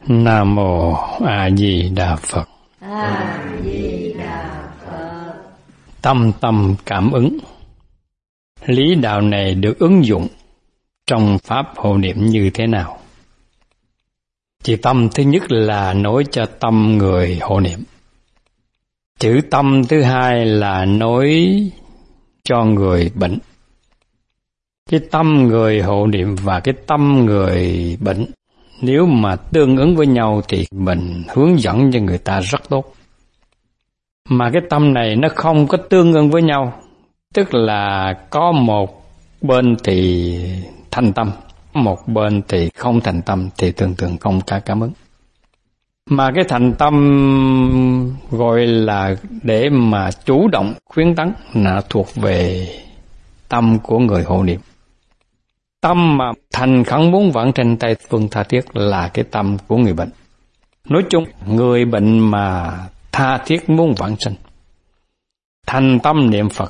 Nam Mô A Di Đà Phật. A Di Đà Phật. Tâm tâm cảm ứng. Lý đạo này được ứng dụng trong pháp hộ niệm như thế nào? Chữ tâm thứ nhất là nối cho tâm người hộ niệm. Chữ tâm thứ hai là nối cho người bệnh. Cái tâm người hộ niệm và cái tâm người bệnh nếu mà tương ứng với nhau thì mình hướng dẫn cho người ta rất tốt. Mà cái tâm này nó không có tương ứng với nhau, tức là có một bên thì thành tâm, một bên thì không thành tâm, thì thường thường không có cảm ứng. Mà cái thành tâm gọi là để mà chủ động khuyến tấn là thuộc về tâm của người hộ niệm. Tâm mà thành khẩn muốn vãng sanh Tây Phương tha thiết là cái tâm của người bệnh. Nói chung, người bệnh mà tha thiết muốn vãng sanh, thành tâm niệm Phật,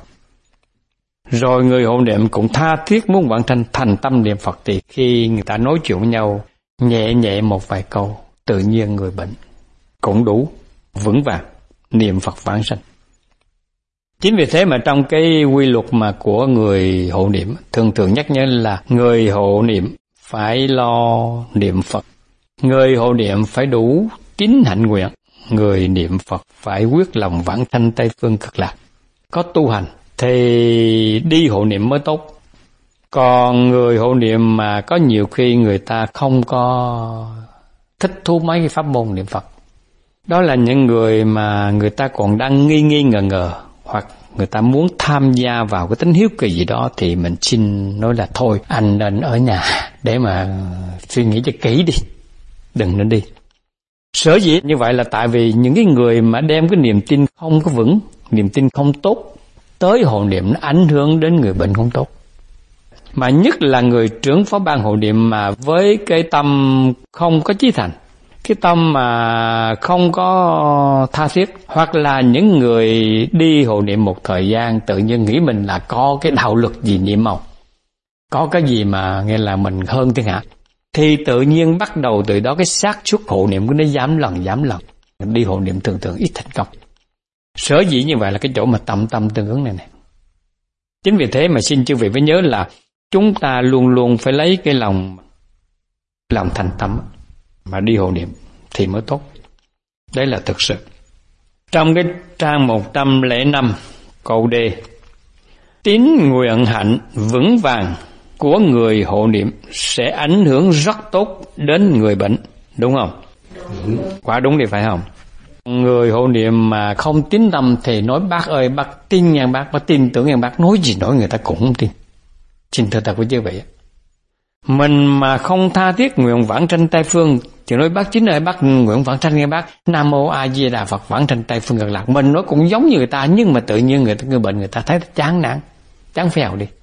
rồi người hộ niệm cũng tha thiết muốn vãng sanh, thành tâm niệm Phật, thì khi người ta nói chuyện với nhau nhẹ nhẹ một vài câu, tự nhiên người bệnh cũng đủ vững vàng niệm Phật vãng sanh. Chính vì thế mà trong cái quy luật mà của người hộ niệm thường thường nhắc nhớ là người hộ niệm phải lo niệm Phật, người hộ niệm phải đủ tín hạnh nguyện, người niệm Phật phải quyết lòng vãng sanh Tây Phương Cực Lạc. Có tu hành thì đi hộ niệm mới tốt. Còn người hộ niệm mà có nhiều khi người ta không có thích thú mấy cái pháp môn niệm Phật, đó là những người mà người ta còn đang nghi ngờ, hoặc người ta muốn tham gia vào cái tính hiếu kỳ gì đó, thì mình xin nói là thôi, anh nên ở nhà để mà suy nghĩ cho kỹ đi, đừng nên đi. Sở dĩ như vậy là tại vì những cái người mà đem cái niềm tin không có vững, niềm tin không tốt tới hộ niệm, nó ảnh hưởng đến người bệnh không tốt. Mà nhất là người trưởng phó ban hộ niệm mà với cái tâm không có chí thành, cái tâm mà không có tha thiết, hoặc là những người đi hộ niệm một thời gian tự nhiên nghĩ mình là có cái đạo luật gì niệm màu, có cái gì mà nghe là mình hơn thiên hạ, thì tự nhiên bắt đầu từ đó cái xác suất hộ niệm của nó giảm lần. Đi hộ niệm thường thường ít thành công. Sở dĩ như vậy là cái chỗ mà tâm tương ứng này. Chính vì thế mà xin chư vị phải nhớ là chúng ta luôn luôn phải lấy cái lòng thành tâm mà đi hộ niệm thì mới tốt. Đấy là thực sự. Trong cái trang 105 câu D, tín nguyện hạnh vững vàng của người hộ niệm sẽ ảnh hưởng rất tốt đến người bệnh, đúng không? Quả đúng thì phải không? Người hộ niệm mà không tín tâm thì nói bác ơi, bác tin nha bác tin tưởng nha bác, nói gì nói người ta cũng không tin. Xin thưa thật với chứ vậy. Mình mà không tha thiết nguyện vãng sanh Tây Phương thì nói bác chính ơi, bác nguyện vãng sanh nghe bác, Nam Mô A Di Đà Phật vãng sanh Tây Phương Cực Lạc. Mình nói cũng giống như người ta, nhưng mà tự nhiên người bệnh người ta thấy chán nản, chán phèo đi.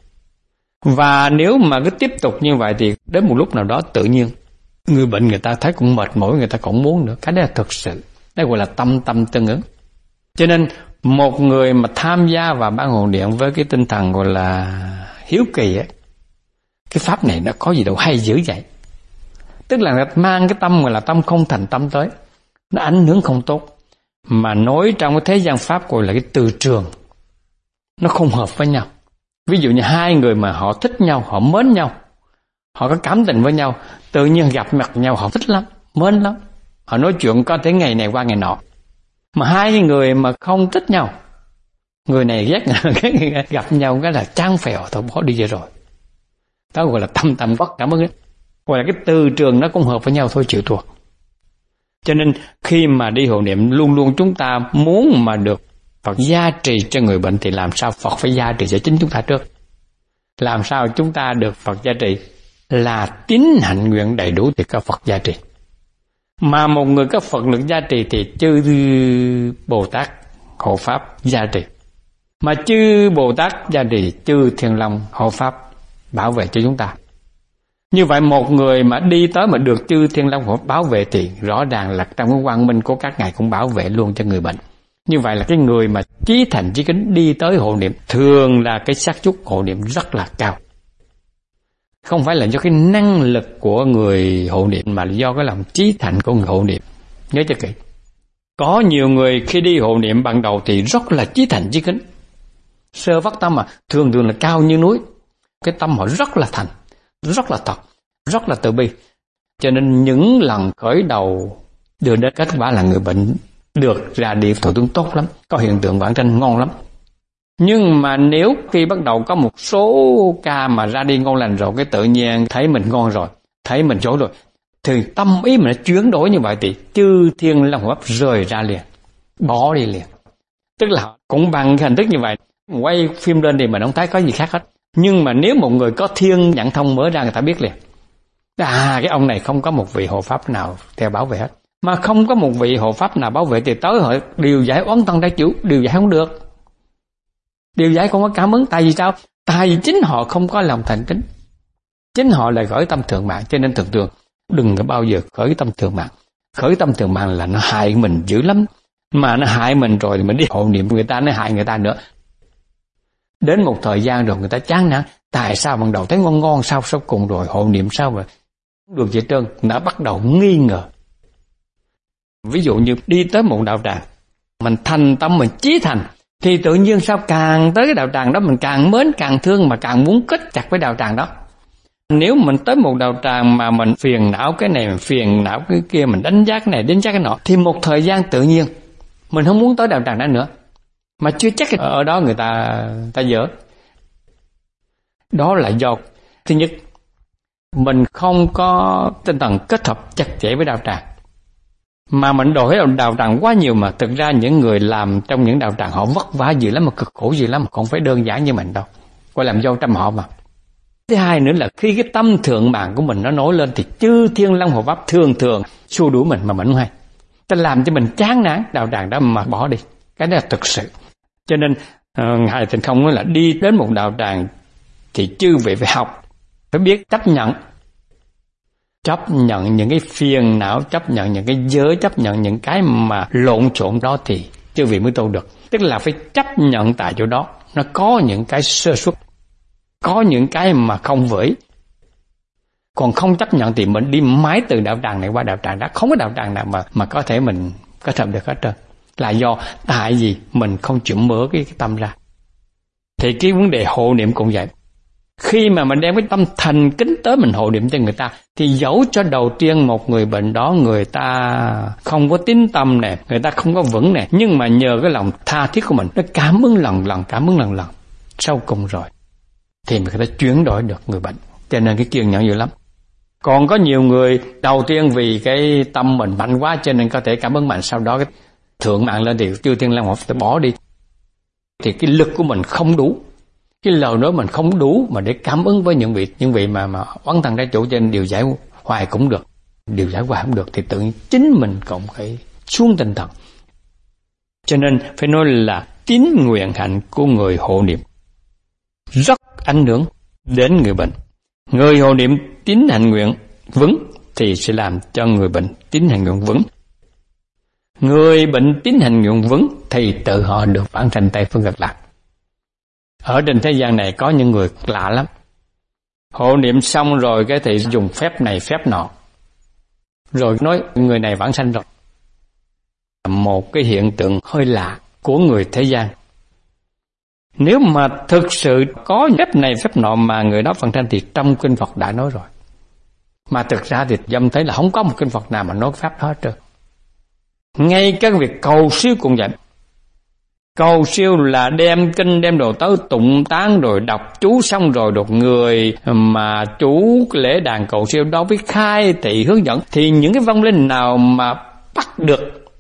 Và nếu mà cứ tiếp tục như vậy thì đến một lúc nào đó tự nhiên người bệnh người ta thấy cũng mệt mỏi, người ta cũng muốn nữa. Cái đó là thực sự, đây gọi là tâm tương ứng. Cho nên một người mà tham gia vào ban hộ niệm với cái tinh thần gọi là hiếu kỳ ấy, cái pháp này nó có gì đâu hay dữ vậy. Tức là mang cái tâm gọi là tâm không thành tâm tới, nó ảnh hưởng không tốt. Mà nói trong cái thế gian pháp gọi là cái từ trường, nó không hợp với nhau. Ví dụ như hai người mà họ thích nhau, họ mến nhau, họ có cảm tình với nhau, tự nhiên gặp mặt nhau họ thích lắm, mến lắm, họ nói chuyện có thể ngày này qua ngày nọ. Mà hai người mà không thích nhau, người này ghét người này, gặp nhau cái là chán phèo, thôi bỏ đi rồi. Đó gọi là tâm bất cảm ứng ấy. Gọi là cái từ trường nó cũng hợp với nhau thôi, chịu thua. Cho nên khi mà đi hộ niệm luôn luôn chúng ta muốn mà được Phật gia trì cho người bệnh thì làm sao Phật phải gia trì cho chính chúng ta trước. Làm sao chúng ta được Phật gia trì? Là tín hạnh nguyện đầy đủ thì có Phật gia trì. Mà một người có Phật lực gia trì thì chư Bồ Tát hộ pháp gia trì. Mà chư Bồ Tát gia trì, chư Thiên Long hộ pháp bảo vệ cho chúng ta. Như vậy một người mà đi tới mà được chư Thiên Long hộ bảo vệ thì rõ ràng là trong cái quang minh của các ngài cũng bảo vệ luôn cho người bệnh. Như vậy là cái người mà chí thành chí kính đi tới hộ niệm thường là cái xác suất hộ niệm rất là cao. không phải là do cái năng lực của người hộ niệm, mà là do cái lòng chí thành của người hộ niệm. Nhớ cho kỹ. Có nhiều người khi đi hộ niệm ban đầu thì rất là chí thành chí kính, sơ phát tâm mà thường là cao như núi. Cái tâm họ rất là thành, rất là thật, rất là từ bi. Cho nên những lần khởi đầu đưa đến kết quả là người bệnh được ra đi thọ tướng tốt lắm, có hiện tượng vãng sanh ngon lắm. Nhưng mà nếu khi bắt đầu có một số ca mà ra đi ngon lành rồi, cái tự nhiên thấy mình ngon rồi, thấy mình dối rồi, thì tâm ý mình chuyển đổi như vậy thì chư thiên long hô hấp rời ra liền, bỏ đi liền. Tức là cũng bằng cái hình thức như vậy, quay phim lên thì mình không thấy có gì khác hết. Nhưng mà nếu một người có thiên nhãn thông mở ra, người ta biết liền. Cái ông này không có một vị hộ pháp nào theo bảo vệ hết. Mà không có một vị hộ pháp nào bảo vệ thì tới họ điều giải oán thân đại chủ, điều giải không được. Điều giải không có cảm ứng. Tại vì sao? Tại vì chính họ không có lòng thành kính. Chính họ là khởi tâm thượng mạng. Cho nên thường đừng có bao giờ khởi tâm thượng mạng. Khởi tâm thượng mạng là nó hại mình dữ lắm. Mà nó hại mình rồi thì mình đi hộ niệm người ta, nó hại người ta nữa. Đến một thời gian rồi người ta chán nản. Tại sao ban đầu thấy ngon sao cùng rồi hộ niệm sao mà không được gì trơn. Đã bắt đầu nghi ngờ. Ví dụ như đi tới một đạo tràng, mình thành tâm, mình chí thành, thì tự nhiên sao càng tới cái đạo tràng đó mình càng mến, càng thương, mà càng muốn kết chặt với đạo tràng đó. Nếu mình tới một đạo tràng mà mình phiền não cái này, mình phiền não cái kia, mình đánh giá cái này, đánh giá cái nọ, thì một thời gian tự nhiên mình không muốn tới đạo tràng đó nữa. Mà chưa chắc ở đó người ta dở. Đó là do thứ nhất, mình không có tinh thần kết hợp chặt chẽ với đạo tràng. Mà mình đòi hỏi đạo tràng quá nhiều, mà thực ra những người làm trong những đạo tràng họ vất vả gì lắm, mà cực khổ gì lắm, mà không phải đơn giản như mình đâu. Coi làm dâu trăm họ mà. Thứ hai nữa là khi cái tâm thượng mạng của mình nó nổi lên thì chư thiên long hộ pháp thường xua đuổi mình mà mình không hay. Ta làm cho mình chán nản đạo tràng đó mà bỏ đi. Cái đó là thực sự. Cho nên Ngài Tịnh Không nói là đi đến một đạo tràng thì chư vị phải học, phải biết chấp nhận. Chấp nhận những cái phiền não, chấp nhận những cái giới, chấp nhận những cái mà lộn xộn đó thì chư vị mới tu được. Tức là phải chấp nhận tại chỗ đó nó có những cái sơ suất, có những cái mà không vững. Còn không chấp nhận thì mình đi mãi từ đạo tràng này qua đạo tràng đó, không có đạo tràng nào mà có thể mình kết hợp được hết trơn. Là do tại vì mình không chịu mở cái tâm ra. Thì cái vấn đề hộ niệm cũng vậy. Khi mà mình đem cái tâm thành kính tới mình hộ niệm cho người ta, thì dẫu cho đầu tiên một người bệnh đó người ta không có tín tâm nè, người ta không có vững nè, nhưng mà nhờ cái lòng tha thiết của mình, nó cảm ứng lần lần, sau cùng rồi thì người ta chuyển đổi được người bệnh. Cho nên cái kiên nhẫn dữ lắm. Còn có nhiều người đầu tiên vì cái tâm mình mạnh quá cho nên có thể cảm ứng mạnh, sau đó cái thượng mạng lên thì chư thiên long họ phải bỏ đi. Thì cái lực của mình không đủ, cái lời nói mình không đủ mà để cảm ứng với những vị mà oán thân trái chủ, cho nên điều giải hoài cũng được, điều giải hoài không được thì tự nhiên chính mình cũng phải xuống tinh thần. Cho nên phải nói là tín nguyện hạnh của người hộ niệm rất ảnh hưởng đến người bệnh. Người hộ niệm tín hạnh nguyện vững thì sẽ làm cho người bệnh tín hạnh nguyện vững. Người bệnh tín hạnh nguyện vững thì tự họ được vãng sanh Tây Phương Cực Lạc. Ở trên thế gian này có những người lạ lắm. Hộ niệm xong rồi cái thì dùng phép này phép nọ, rồi nói người này vãng sanh rồi. Một cái hiện tượng hơi lạ của người thế gian. Nếu mà thực sự có phép này phép nọ mà người đó vãng sanh thì trong kinh Phật đã nói rồi. Mà thực ra thì dâm thấy là không có một kinh Phật nào mà nói pháp đó hết trơn. Ngay các việc cầu siêu cũng vậy. Cầu siêu là đem kinh đem đồ tới tụng tán rồi đọc chú xong rồi đột người mà chú lễ đàn cầu siêu đó biết khai thị hướng dẫn, thì những cái vong linh nào mà bắt được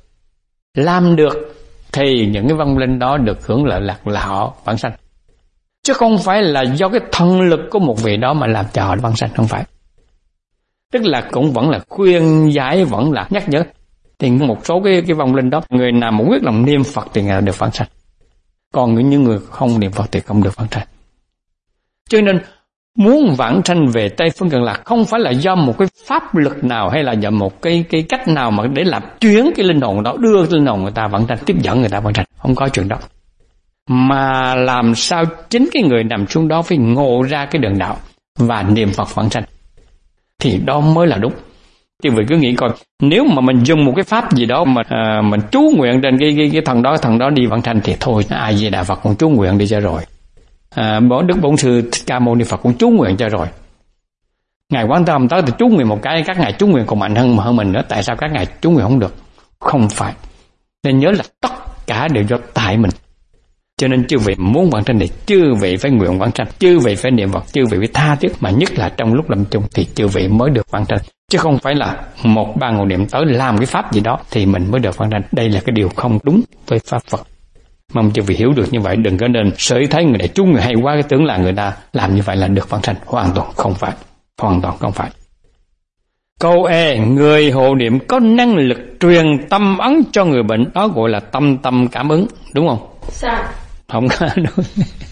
làm được thì những cái vong linh đó được hưởng lợi lạc là họ vãng sanh, chứ không phải là do cái thần lực của một vị đó mà làm cho họ vãng sanh, không phải. Tức là cũng vẫn là khuyên giải, vẫn là nhắc nhở. Thì một số cái vong linh đó, người nào mà quyết lòng niệm Phật thì người được vãng sanh, còn những người không niệm Phật thì không được vãng sanh. Cho nên muốn vãng sanh về Tây Phương Cực Lạc không phải là do một cái pháp lực nào hay là do một cái cách nào mà để làm chuyển cái linh hồn đó, đưa cái linh hồn người ta vãng sanh, tiếp dẫn người ta vãng sanh, không có chuyện đó. Mà làm sao chính cái người nằm xuống đó phải ngộ ra cái đường đạo, và niệm Phật vãng sanh. Thì đó mới là đúng. Chứ vì cứ nghĩ coi, nếu mà mình dùng một cái pháp gì đó mà mình chú nguyện trên cái thần đó đi vãng sanh thì thôi, A Di Đà Phật cũng chú nguyện đi cho rồi. Đức Bổn Sư Thích Ca Mâu Ni Phật cũng chú nguyện cho rồi. Ngài Quán Thế Âm tới thì chú nguyện một cái, các ngài chú nguyện còn mạnh hơn mình nữa. Tại sao các ngài chú nguyện không được? Không phải. Nên nhớ là tất cả đều do tại mình. Cho nên chư vị muốn vãng sanh thì chư vị phải nguyện vãng sanh, chư vị phải niệm Phật, chư vị phải tha thiết, mà nhất là trong lúc lâm chung thì chư vị mới được vãng sanh. Chứ không phải là một ban ngộ niệm tới làm cái pháp gì đó thì mình mới được vãng sanh. Đây là cái điều không đúng với pháp Phật. Mong chư vị hiểu được như vậy, đừng có nên sởi thấy người này chú người hay quá, cái tưởng là người ta làm như vậy là được vãng sanh. Hoàn toàn không phải. Hoàn toàn không phải. Câu E, người hộ niệm có năng lực truyền tâm ấn cho người bệnh, đó gọi là tâm cảm ứng, đúng không? Sao? Không có đúng.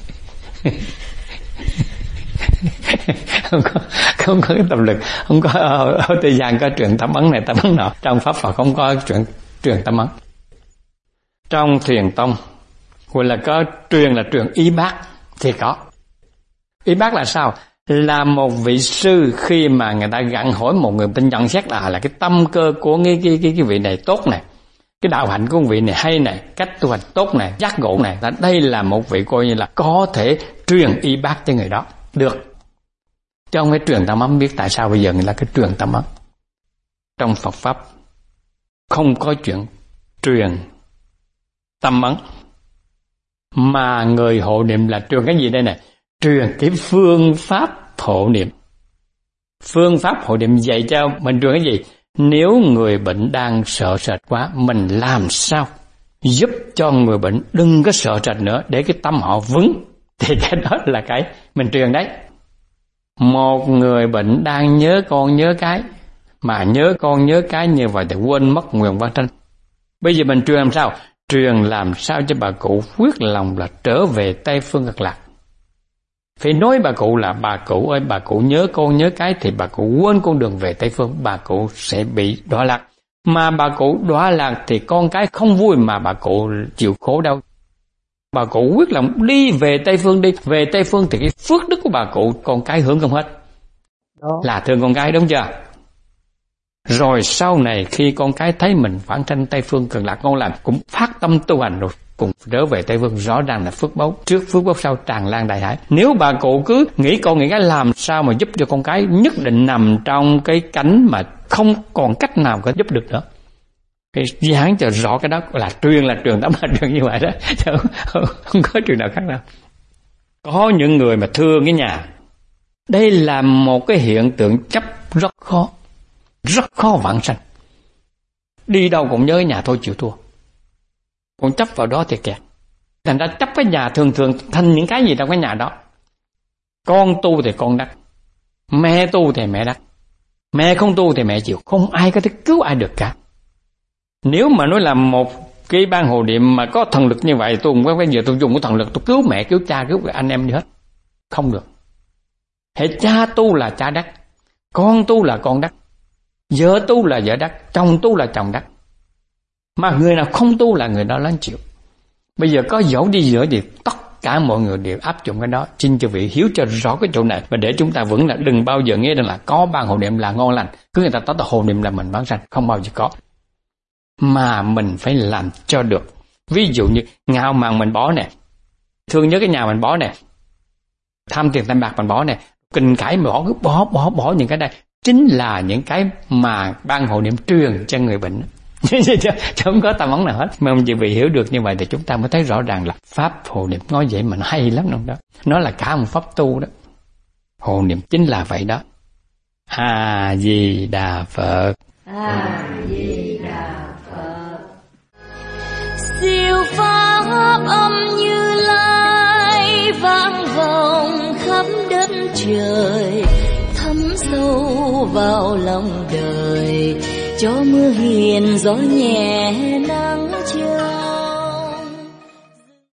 không có cái tâm lực, không có ở thế gian có truyền tâm ấn này tâm ấn nọ, trong pháp Phật không có truyền tâm ấn. Trong Thiền tông gọi là có truyền là truyền y bác thì có. Y bác là sao? Là một vị sư khi mà người ta gặng hỏi một người bệnh nhận xét là cái tâm cơ của cái vị này tốt này, cái đạo hạnh của vị này hay này, cách tu hành tốt này, giác ngộ này, đây là một vị coi như là có thể truyền y bác cho người đó được. Chứ không phải truyền tâm ấn. Biết tại sao bây giờ người ta cái truyền tâm ấn? Trong Phật pháp không có chuyện truyền tâm ấn, mà người hộ niệm là truyền cái gì đây này? Truyền cái phương pháp hộ niệm. Phương pháp hộ niệm dạy cho mình truyền cái gì? Nếu người bệnh đang sợ sệt quá, mình làm sao giúp cho người bệnh đừng có sợ sệt nữa để cái tâm họ vững, thì cái đó là cái mình truyền đấy. Một người bệnh đang nhớ con nhớ cái, mà nhớ con nhớ cái như vậy thì quên mất nguyện vãng sanh. Bây giờ mình truyền làm sao? Truyền làm sao cho bà cụ quyết lòng là trở về Tây Phương Cực Lạc. Phải nói bà cụ là bà cụ ơi, bà cụ nhớ con nhớ cái thì bà cụ quên con đường về Tây Phương, bà cụ sẽ bị đọa lạc. Mà bà cụ đọa lạc thì con cái không vui mà bà cụ chịu khổ đâu. Bà cụ quyết lòng đi về Tây Phương đi. Về Tây Phương thì cái phước đức của bà cụ con cái hưởng không hết. Đó. Là thương con cái đúng chưa? Rồi sau này khi con cái thấy mình vãng sanh Tây Phương Cực Lạc ngon lành, cũng phát tâm tu hành rồi cùng trở về Tây Phương, rõ ràng là phước báu trước phước báu sau tràn lan đại hải. Nếu bà cụ cứ nghĩ con nghĩ cái làm sao mà giúp cho con cái, nhất định nằm trong cái cánh mà không còn cách nào có giúp được nữa. Cái giảng cho rõ cái đó là truyền tấm hành truyền như vậy đó, chứ không có truyền nào khác đâu. Có những người mà thương cái nhà, đây là một cái hiện tượng chấp rất khó vãng sanh. Đi đâu cũng nhớ cái nhà thôi chịu thua, còn chấp vào đó thì kẹt. Thành ra chấp cái nhà thường thành những cái gì trong cái nhà đó. Con tu thì con đắc, mẹ tu thì mẹ đắc, mẹ không tu thì mẹ chịu, không ai có thể cứu ai được cả. Nếu mà nói là một cái ban hộ niệm mà có thần lực như vậy, tôi không có bây giờ tôi dùng cái thần lực tôi cứu mẹ, cứu cha, cứu anh em đi hết, không được. Hệ cha tu là cha đắc, con tu là con đắc, vợ tu là vợ đắc, chồng tu là chồng đắc. Mà người nào không tu là người đó lắm chịu. Bây giờ có dẫu đi giữa thì tất cả mọi người đều áp dụng cái đó. Xin chư vị hiểu cho rõ cái chỗ này, và để chúng ta vững là đừng bao giờ nghe rằng là có ban hộ niệm là ngon lành, cứ người ta nói hộ niệm là mình vãng sanh, không bao giờ có. Mà mình phải làm cho được. Ví dụ như ngạo mạn mình bỏ nè, thương nhớ cái nhà mình bỏ nè, tham tiền tham bạc mình bỏ nè, kinh cãi mình bỏ những cái đây, chính là những cái mà ban hộ niệm truyền cho người bệnh. Chứ không có tâm ấn nào hết. Mong quý vị hiểu được như vậy thì chúng ta mới thấy rõ ràng là pháp hộ niệm nói vậy mà nó hay lắm đâu đó. Nó là cả một pháp tu đó. Hộ niệm chính là vậy đó. A Di Đà Phật. A Di Đà Phật. Siêu pháp âm Như Lai vang vọng khắp đất trời, thấm sâu vào lòng đời, cho mưa hiền gió nhẹ nắng trời.